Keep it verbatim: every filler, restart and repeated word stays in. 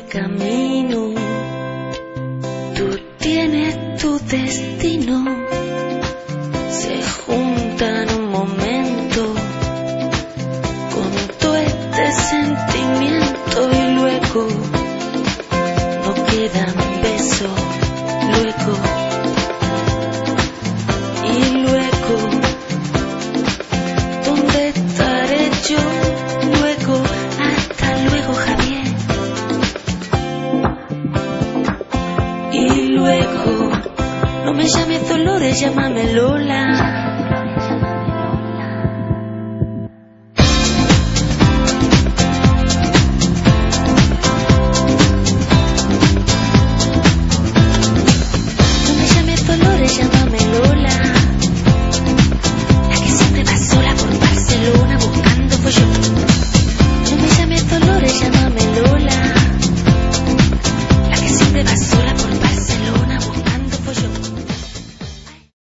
camino, tú tienes tu destino, se juntan un momento con todo este sentimiento y luego no quedan besos, luego y luego ¿dónde estaré yo? Luego, hasta luego, Javier. Y luego, no me llames Dolores, llámame Lola.